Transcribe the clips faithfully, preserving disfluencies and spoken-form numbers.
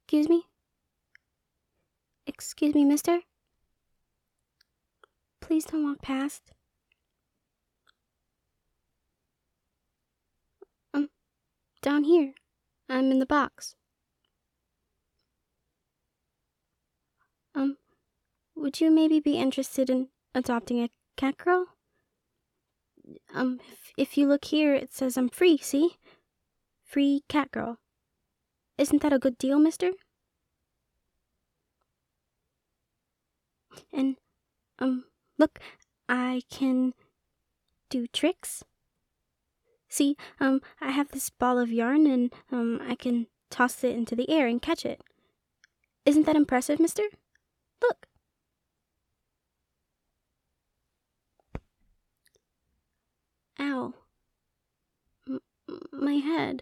Excuse me? Excuse me, mister? Please don't walk past. Um, down here. I'm in the box. Um, would you maybe be interested in adopting a cat girl? Um, if, if you look here, it says I'm free, see? Free cat girl. Isn't that a good deal, mister? And, um, look, I can do tricks. See, um, I have this ball of yarn and, um, I can toss it into the air and catch it. Isn't that impressive, mister? Look. Ow. M- my head.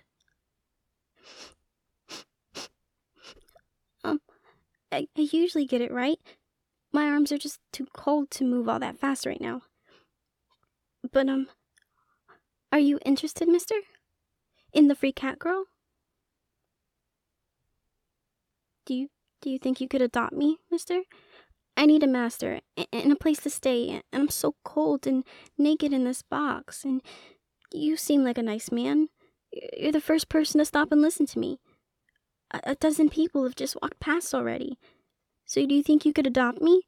Um, I, I usually get it right. My arms are just too cold to move all that fast right now. But, um, are you interested, mister? In the free cat girl? Do you, do you think you could adopt me, mister? I need a master and a place to stay, and I'm so cold and naked in this box, and you seem like a nice man. You're the first person to stop and listen to me. A, a dozen people have just walked past already. So do you think you could adopt me?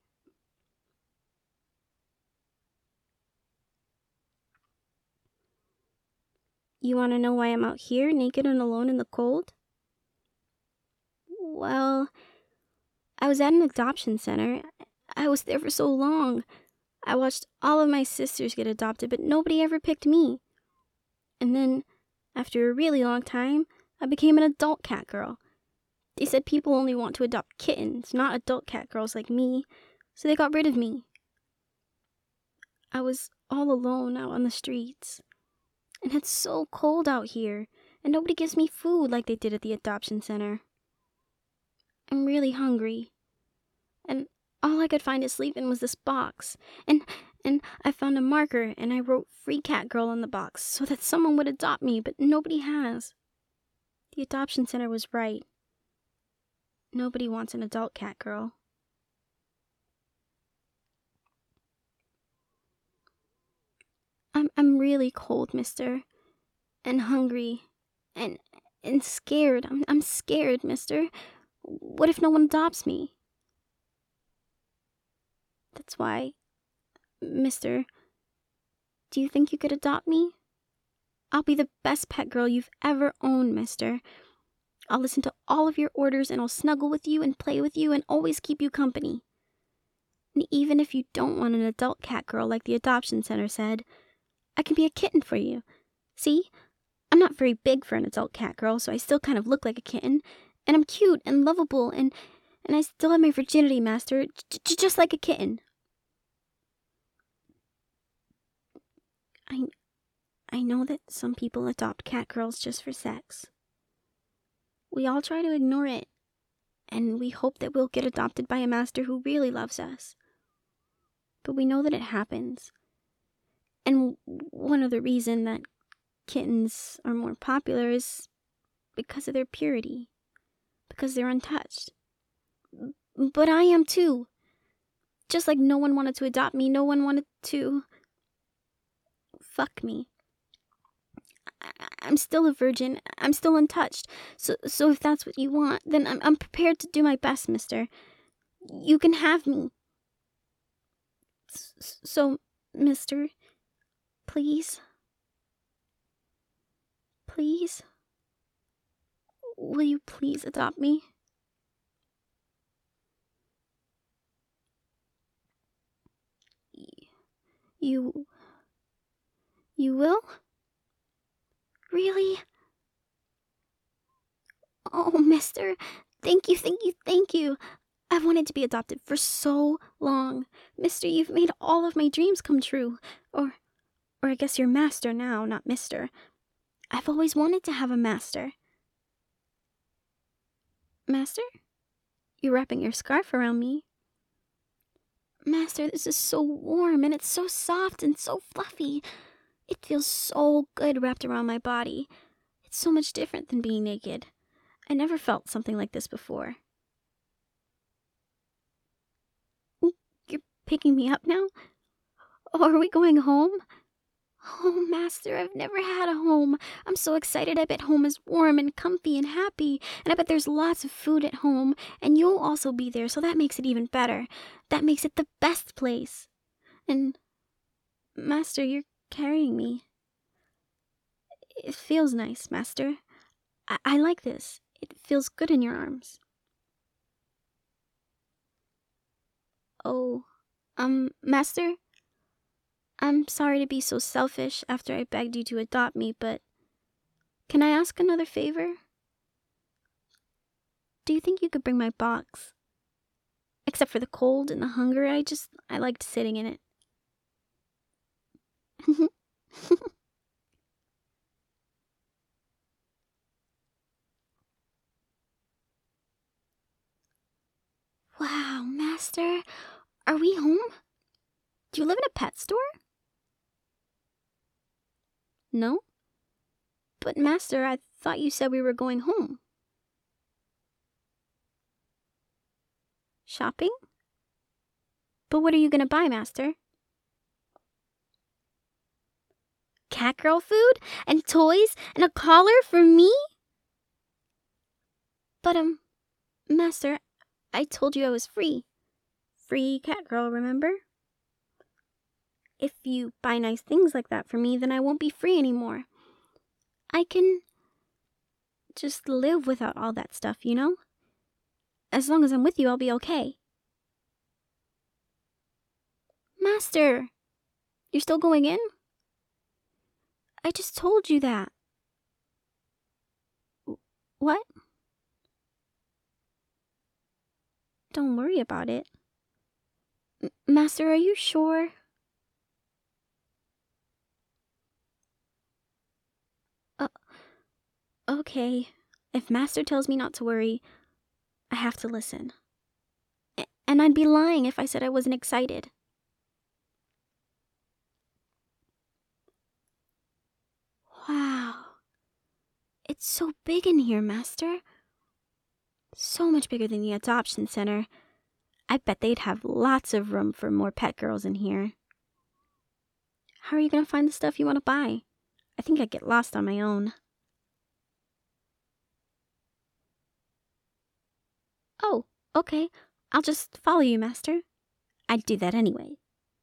You want to know why I'm out here, naked and alone in the cold? Well, I was at an adoption center. I was there for so long. I watched all of my sisters get adopted, but nobody ever picked me. And then, after a really long time, I became an adult cat girl. They said people only want to adopt kittens, not adult cat girls like me, so they got rid of me. I was all alone out on the streets. And it's so cold out here, and nobody gives me food like they did at the adoption center. I'm really hungry. And all I could find to sleep in was this box. And and I found a marker, and I wrote Free Cat Girl on the box so that someone would adopt me, but nobody has. The adoption center was right. Nobody wants an adult cat girl. I'm I'm really cold, mister. And hungry. And and scared. I'm I'm scared, mister. What if no one adopts me? That's why, mister, do you think you could adopt me? I'll be the best pet girl you've ever owned, mister. I'll listen to all of your orders and I'll snuggle with you and play with you and always keep you company. And even if you don't want an adult cat girl like the adoption center said, I can be a kitten for you. See? I'm not very big for an adult cat girl, so I still kind of look like a kitten. And I'm cute and lovable and, and I still have my virginity, master, j- just like a kitten. I, I know that some people adopt cat girls just for sex. We all try to ignore it, and we hope that we'll get adopted by a master who really loves us. But we know that it happens. And one other reason that kittens are more popular is because of their purity, because they're untouched. But I am too. Just like no one wanted to adopt me, no one wanted to fuck me. I- I'm still a virgin. I'm still untouched. So, so if that's what you want, then I'm, I'm prepared to do my best, mister. You can have me. S- so, mister, please, please, will you please adopt me? You, you will? Really? Oh, mister, thank you, thank you, thank you. I've wanted to be adopted for so long. Mister, you've made all of my dreams come true. Or, or I guess you're master now, not mister. I've always wanted to have a master. Master? You're wrapping your scarf around me. Master, this is so warm, and it's so soft and so fluffy. It feels so good wrapped around my body. It's so much different than being naked. I never felt something like this before. You're picking me up now? Oh, are we going home? Oh, Master, I've never had a home. I'm so excited. I bet home is warm and comfy and happy. And I bet there's lots of food at home. And you'll also be there, so that makes it even better. That makes it the best place. And, Master, you're carrying me. It feels nice, Master. I, I like this. It feels good in your arms. Oh, um, Master? I'm sorry to be so selfish after I begged you to adopt me, but can I ask another favor? Do you think you could bring my box? Except for the cold and the hunger, I just, I liked sitting in it. Wow, Master, are we home? Do you live in a pet store? No? But Master, I thought you said we were going home. Shopping? But what are you gonna buy, Master? Catgirl food? And toys? And a collar for me? But, um, Master, I told you I was free. Free Catgirl, remember? If you buy nice things like that for me, then I won't be free anymore. I can just live without all that stuff, you know? As long as I'm with you, I'll be okay. Master, you're still going in? I just told you that. What? Don't worry about it. M- Master, are you sure? Uh, okay. If Master tells me not to worry, I have to listen. A- and I'd be lying if I said I wasn't excited. Wow. It's so big in here, Master. So much bigger than the adoption center. I bet they'd have lots of room for more pet girls in here. How are you going to find the stuff you want to buy? I think I'd get lost on my own. Oh, okay. I'll just follow you, Master. I'd do that anyway.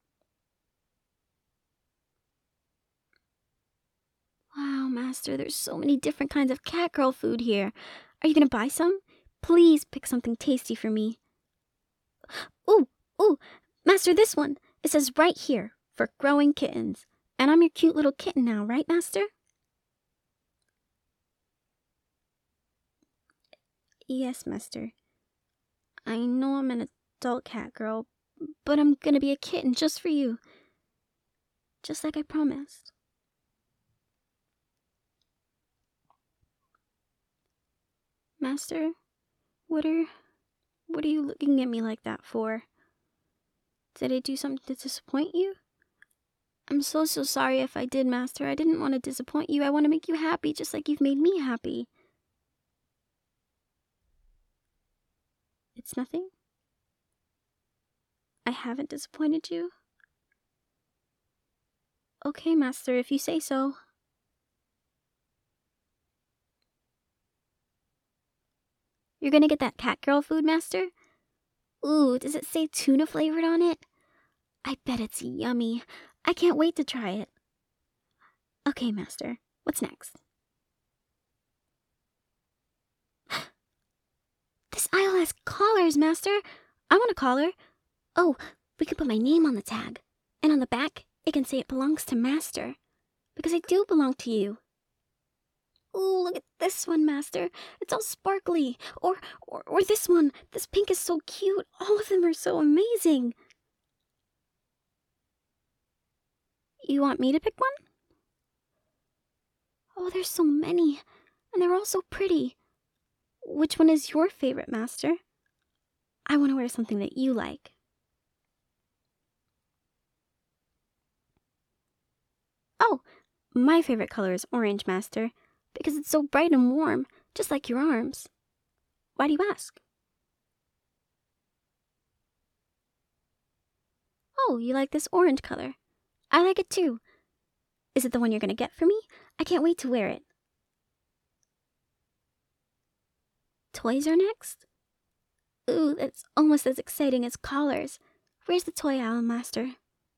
Wow, Master, there's so many different kinds of catgirl food here. Are you going to buy some? Please pick something tasty for me. Ooh, ooh, Master, this one. It says right here, for growing kittens. And I'm your cute little kitten now, right, Master? Yes, Master. I know I'm an adult cat girl, but I'm gonna be a kitten just for you. Just like I promised. Master, what are... what are you looking at me like that for? Did I do something to disappoint you? I'm so, so sorry if I did, Master. I didn't want to disappoint you. I want to make you happy just like you've made me happy. It's nothing? I haven't disappointed you? Okay, Master, if you say so. You're gonna get that catgirl food, Master? Ooh, does it say tuna flavored on it? I bet it's yummy. I can't wait to try it. Okay, Master, what's next? This aisle has collars, Master. I want a collar. Oh, we could put my name on the tag. And on the back, it can say it belongs to Master. Because I do belong to you. Ooh, look at this one, Master. It's all sparkly. Or, or, or this one. This pink is so cute. All of them are so amazing. You want me to pick one? Oh, there's so many. And they're all so pretty. Which one is your favorite, Master? I want to wear something that you like. Oh, my favorite color is orange, Master, because it's so bright and warm, just like your arms. Why do you ask? Oh, you like this orange color. I like it too. Is it the one you're gonna get for me? I can't wait to wear it. Toys are next? Ooh, that's almost as exciting as collars. Where's the toy aisle, Master?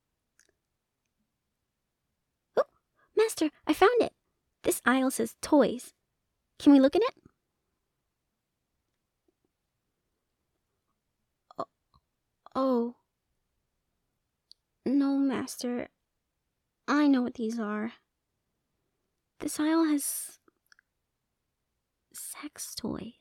Oh, Master, I found it. This aisle says toys. Can we look in it? Oh, oh. No, Master. I know what these are. This aisle has sex toys.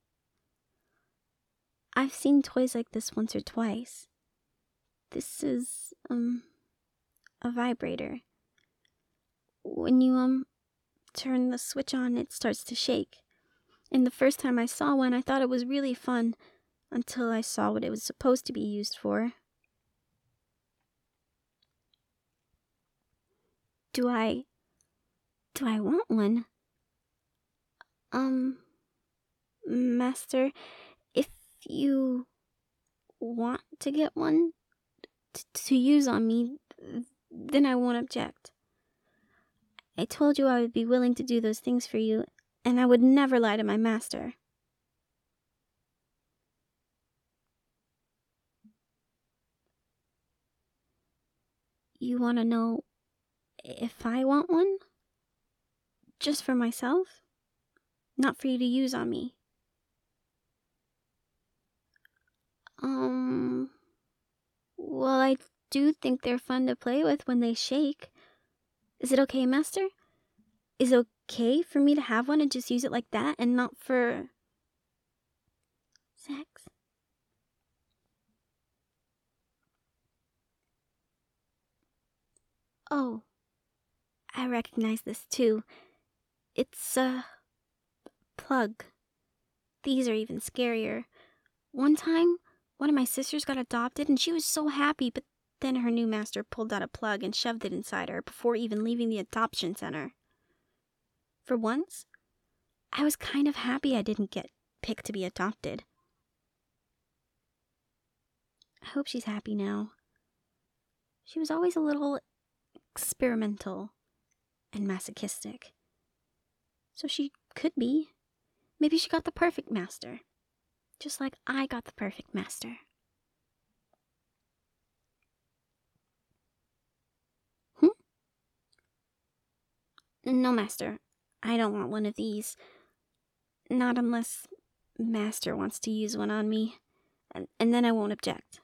I've seen toys like this once or twice. This is, um, a vibrator. When you, um, turn the switch on, it starts to shake. And the first time I saw one, I thought it was really fun, until I saw what it was supposed to be used for. Do I... do I want one? Um... Master, if you want to get one t- to use on me, then I won't object. I told you I would be willing to do those things for you, and I would never lie to my master. You want to know if I want one? Just for myself? Not for you to use on me. Um... Well, I do think they're fun to play with when they shake. Is it okay, Master? Is it okay for me to have one and just use it like that and not for... sex? Oh, I recognize this too. It's a plug. These are even scarier. One time, one of my sisters got adopted and she was so happy, but then her new master pulled out a plug and shoved it inside her before even leaving the adoption center. For once, I was kind of happy I didn't get picked to be adopted. I hope she's happy now. She was always a little experimental and masochistic. So she could be. Maybe she got the perfect master. Just like I got the perfect master. Hmm? No, Master. I don't want one of these. Not unless Master wants to use one on me. And, and then I won't object.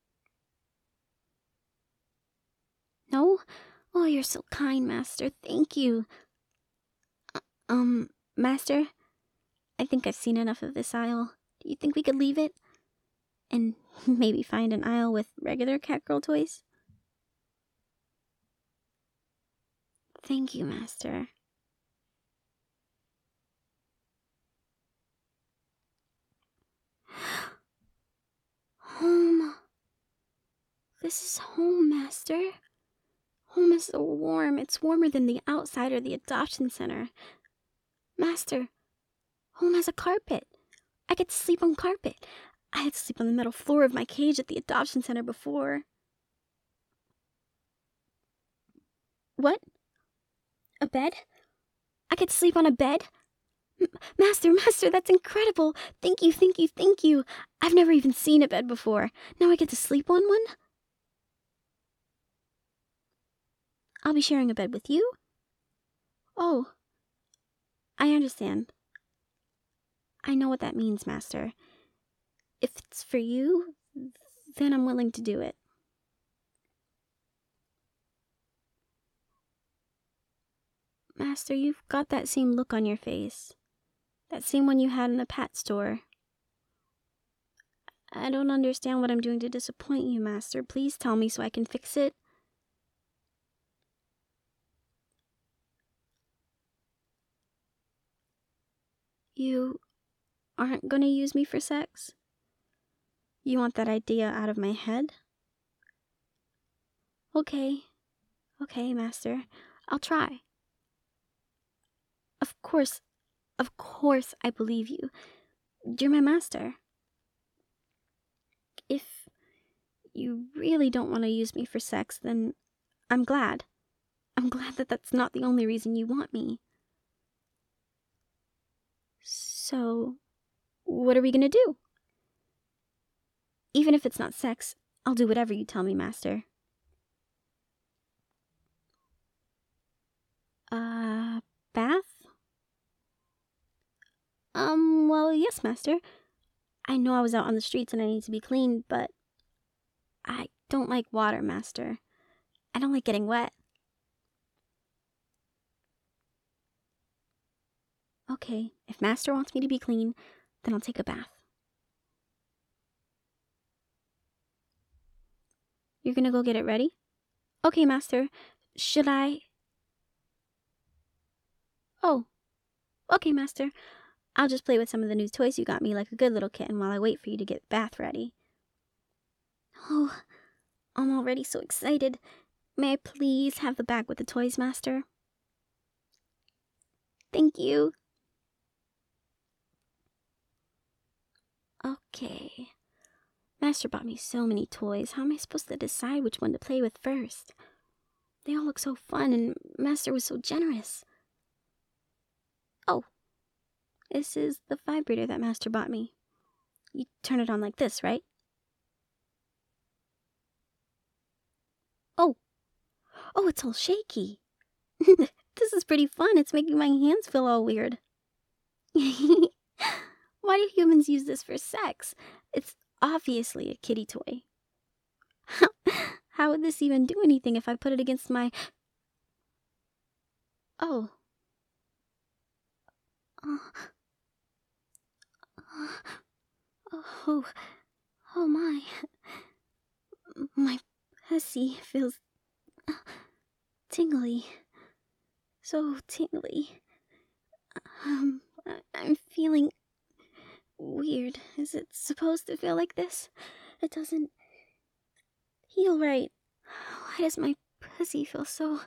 No? Oh, you're so kind, Master. Thank you. Uh, um, Master? I think I've seen enough of this aisle. Do you think we could leave it? And maybe find an aisle with regular Catgirl toys? Thank you, Master. Home. This is home, Master. Home is so warm. It's warmer than the outside or the adoption center. Master, home has a carpet. I get to sleep on carpet. I had to sleep on the metal floor of my cage at the adoption center before. What? A bed? I get to sleep on a bed? M- Master, Master, that's incredible. Thank you, thank you, thank you. I've never even seen a bed before. Now I get to sleep on one? I'll be sharing a bed with you? Oh, I understand. I know what that means, Master. If it's for you, then I'm willing to do it. Master, you've got that same look on your face. That same one you had in the pet store. I don't understand what I'm doing to disappoint you, Master. Please tell me so I can fix it. You aren't gonna use me for sex? You want that idea out of my head? Okay. Okay, Master. I'll try. Of course, of course I believe you. You're my master. If you really don't want to use me for sex, then I'm glad. I'm glad that that's not the only reason you want me. So, what are we gonna do? Even if it's not sex, I'll do whatever you tell me, Master. Uh, bath? Um, well, yes, Master. I know I was out on the streets and I need to be clean, but I don't like water, Master. I don't like getting wet. Okay, if Master wants me to be clean, then I'll take a bath. You're gonna go get it ready? Okay, Master. Should I... Oh. Okay, Master. I'll just play with some of the new toys you got me like a good little kitten while I wait for you to get the bath ready. Oh, I'm already so excited. May I please have the bag with the toys, Master? Thank you. Okay. Master bought me so many toys. How am I supposed to decide which one to play with first? They all look so fun, and Master was so generous. Oh. This is the vibrator that Master bought me. You turn it on like this, right? Oh. Oh, it's all shaky. This is pretty fun. It's making my hands feel all weird. Why do humans use this for sex? It's obviously a kitty toy. How would this even do anything if I put it against my... Oh. Oh. Oh. Oh my. My pussy feels... tingly. So tingly. Um, I'm feeling... weird. Is it supposed to feel like this? It doesn't feel right. Why does my pussy feel so...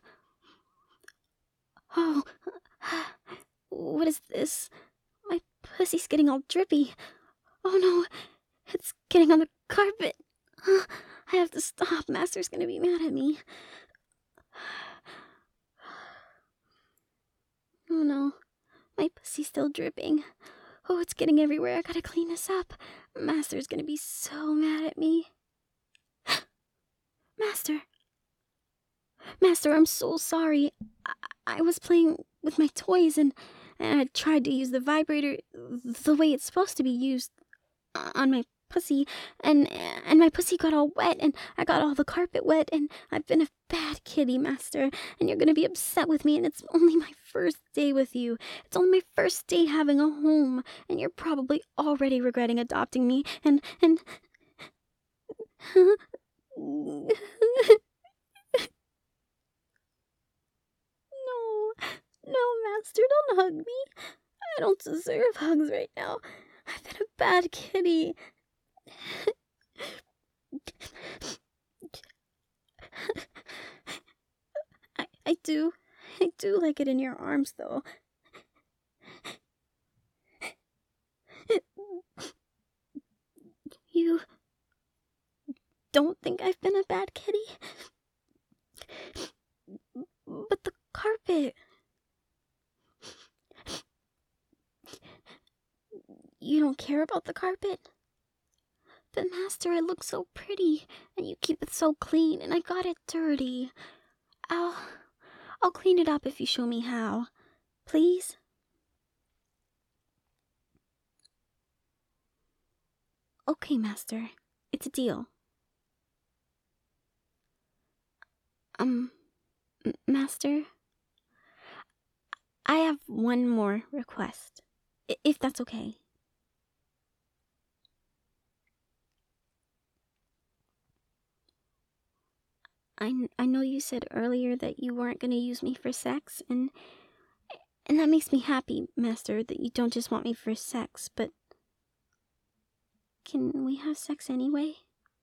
Oh, what is this? My pussy's getting all drippy. Oh no, it's getting on the carpet. I have to stop. Master's gonna be mad at me. Oh no, my pussy's still dripping. Oh, it's getting everywhere. I gotta clean this up. Master's gonna be so mad at me. Master. Master, I'm so sorry. I, I was playing with my toys and, and I tried to use the vibrator the way it's supposed to be used on my pussy, and and my pussy got all wet, and I got all the carpet wet, and I've been a bad kitty, Master, and you're gonna be upset with me, and it's only my first day with you. It's only my first day having a home, and you're probably already regretting adopting me, and, and... No, no, Master, don't hug me. I don't deserve hugs right now. I've been a bad kitty. I, I do, I do like it in your arms, though. You don't think I've been a bad kitty? But the carpet... You don't care about the carpet? But Master, it looks so pretty, and you keep it so clean, and I got it dirty. I'll... I'll clean it up if you show me how. Please? Okay, Master. It's a deal. Um, M- Master? I have one more request, I- if that's okay. I, kn- I know you said earlier that you weren't going to use me for sex, and and that makes me happy, Master, that you don't just want me for sex, but can we have sex anyway?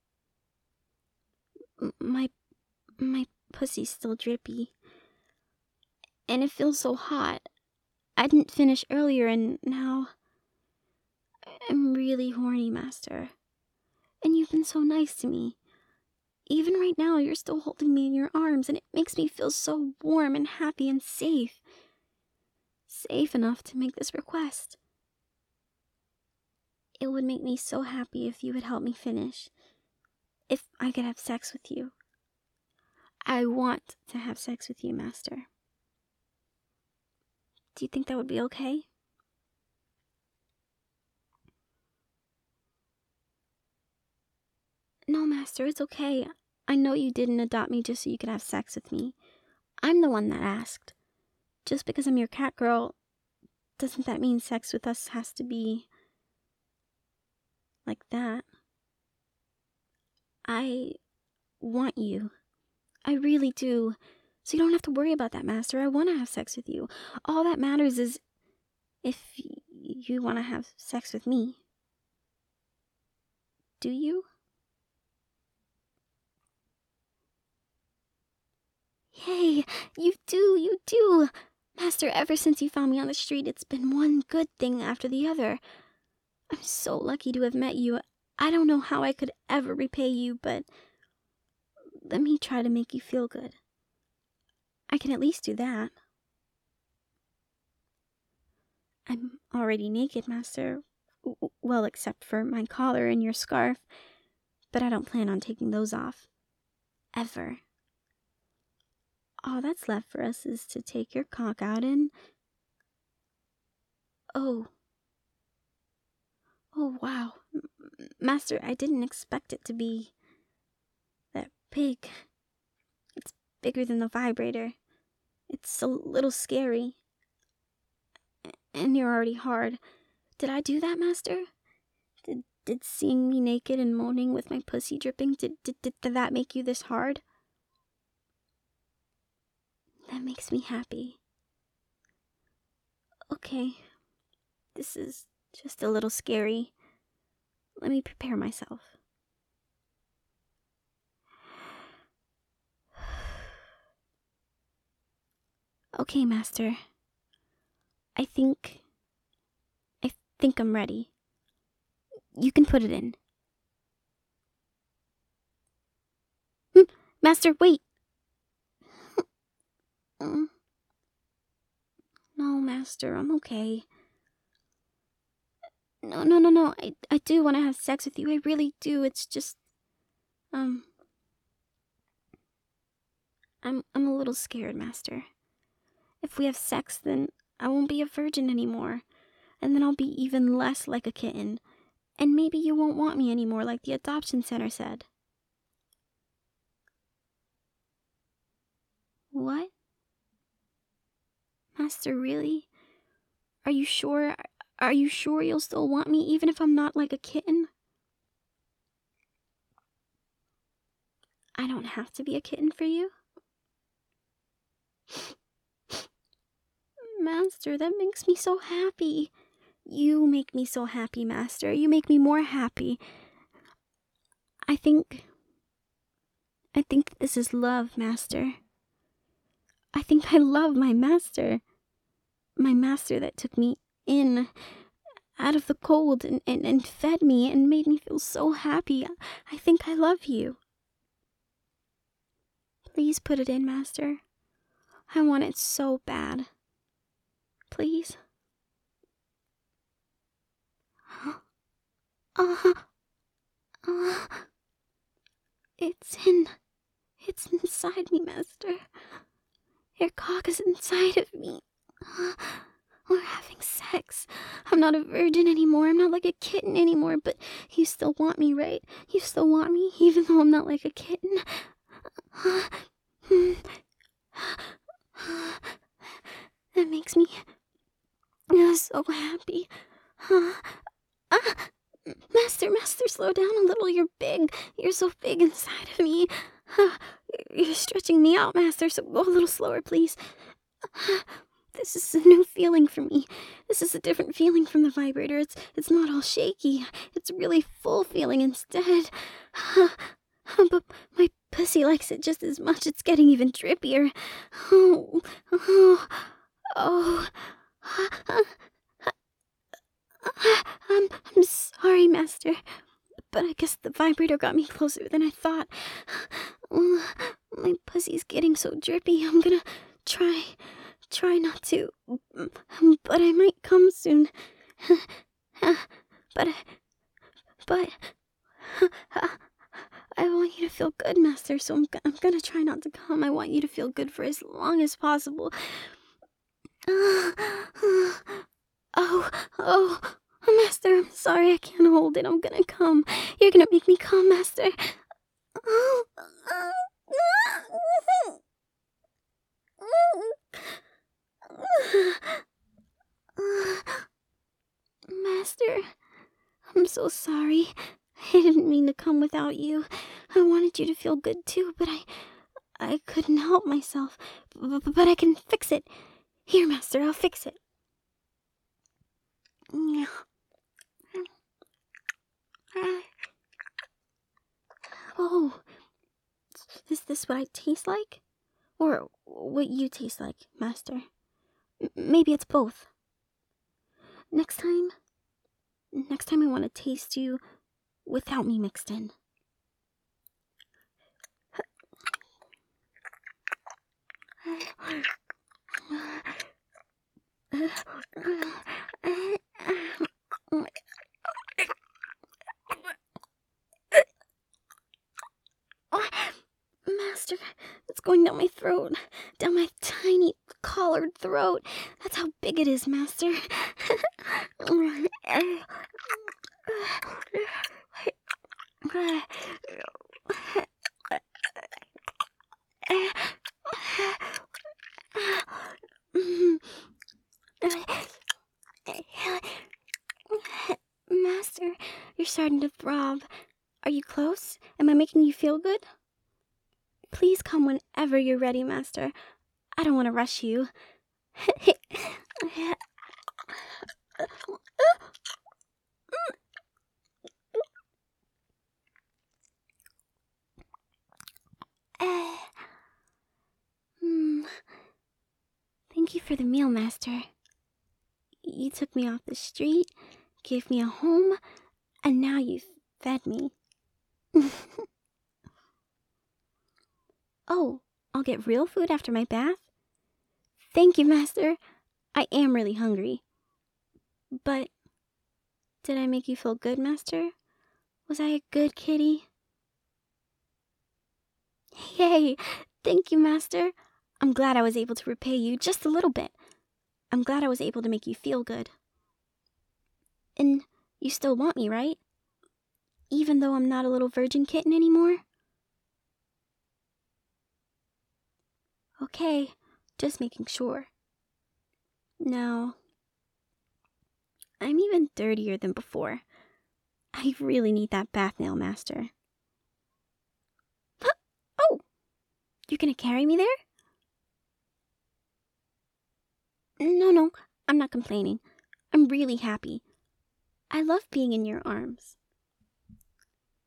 M- my my pussy's still drippy, and it feels so hot. I didn't finish earlier, and now I'm really horny, Master. And you've been so nice to me. Even right now, you're still holding me in your arms, and it makes me feel so warm and happy and safe. Safe enough to make this request. It would make me so happy if you would help me finish. If I could have sex with you. I want to have sex with you, Master. Do you think that would be okay? No, Master, it's okay. I know you didn't adopt me just so you could have sex with me. I'm the one that asked. Just because I'm your cat girl, doesn't that mean sex with us has to be like that? I want you. I really do. So you don't have to worry about that, Master. I want to have sex with you. All that matters is if you want to have sex with me. Do you? Yay! You do, you do! Master, ever since you found me on the street, it's been one good thing after the other. I'm so lucky to have met you. I don't know how I could ever repay you, but let me try to make you feel good. I can at least do that. I'm already naked, Master. Well, except for my collar and your scarf. But I don't plan on taking those off. Ever. All that's left for us is to take your cock out and... Oh. Oh, wow. M- Master, I didn't expect it to be... that big. It's bigger than the vibrator. It's a little scary. And you're already hard. Did I do that, Master? Did did seeing me naked and moaning with my pussy dripping, did, did, did, did that make you this hard? That makes me happy. Okay. This is just a little scary. Let me prepare myself. Okay, Master. I think... I think I'm ready. You can put it in. Hmm, Master, wait! No, Master, I'm okay. No, no, no, no, I, I do want to have sex with you, I really do, it's just... Um... I'm, I'm a little scared, Master. If we have sex, then I won't be a virgin anymore. And then I'll be even less like a kitten. And maybe you won't want me anymore like the adoption center said. What? Master, really? Are you sure? Are you sure you'll still want me even if I'm not like a kitten? I don't have to be a kitten for you? Master, that makes me so happy. You make me so happy, Master. You make me more happy. I think... I think this is love, Master. I think I love my master. My master that took me in, out of the cold, and, and, and fed me and made me feel so happy. I think I love you. Please put it in, Master. I want it so bad. Please. Uh, uh, it's in... It's inside me, Master. Your cock is inside of me. Uh, we're having sex. I'm not a virgin anymore. I'm not like a kitten anymore, but you still want me, right? You still want me, even though I'm not like a kitten. Uh, that makes me uh, so happy. Uh, uh, Master, Master, slow down a little. You're big. You're so big inside of me. Uh, you're stretching me out, Master, so go a little slower, please. Uh, this is a new feeling for me. This is a different feeling from the vibrator. It's it's not all shaky. It's a really full feeling instead. Uh, but my pussy likes it just as much. It's getting even drippier. Oh, oh, oh. I'm, I'm Master, but I guess the vibrator got me closer than I thought. Well, my pussy's getting so drippy, I'm gonna try, try not to, but I might come soon. But, but, I want you to feel good, Master, so I'm, I'm gonna try not to come. I want you to feel good for as long as possible. Oh, oh, Master, I'm sorry, I can't hold it. I'm gonna come. You're gonna make me come, Master. Oh, Master, I'm so sorry. I didn't mean to come without you. I wanted you to feel good too, but I I couldn't help myself. B- but I can fix it. Here, Master, I'll fix it. Oh, is this what I taste like? Or what you taste like, Master? M- maybe it's both. Next time, next time I want to taste you without me mixed in. Master, it's going down my throat, down my tiny collared throat. That's how big it is, Master. Master, you're starting to throb. Are you close? Am I making you feel good? Please come whenever you're ready, Master. I don't want to rush you. Hmm. Thank you for the meal, Master. You took me off the street, gave me a home, and now you've fed me. Oh, I'll get real food after my bath? Thank you, Master. I am really hungry. But did I make you feel good, Master? Was I a good kitty? Yay! Thank you, Master. I'm glad I was able to repay you just a little bit. I'm glad I was able to make you feel good. And you still want me, right? Even though I'm not a little virgin kitten anymore? Okay, just making sure. Now, I'm even dirtier than before. I really need that bath nail, Master. Oh! You're gonna carry me there? No, no, I'm not complaining. I'm really happy. I love being in your arms.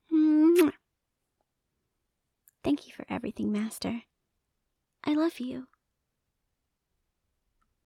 Mwah. Thank you for everything, Master. I love you.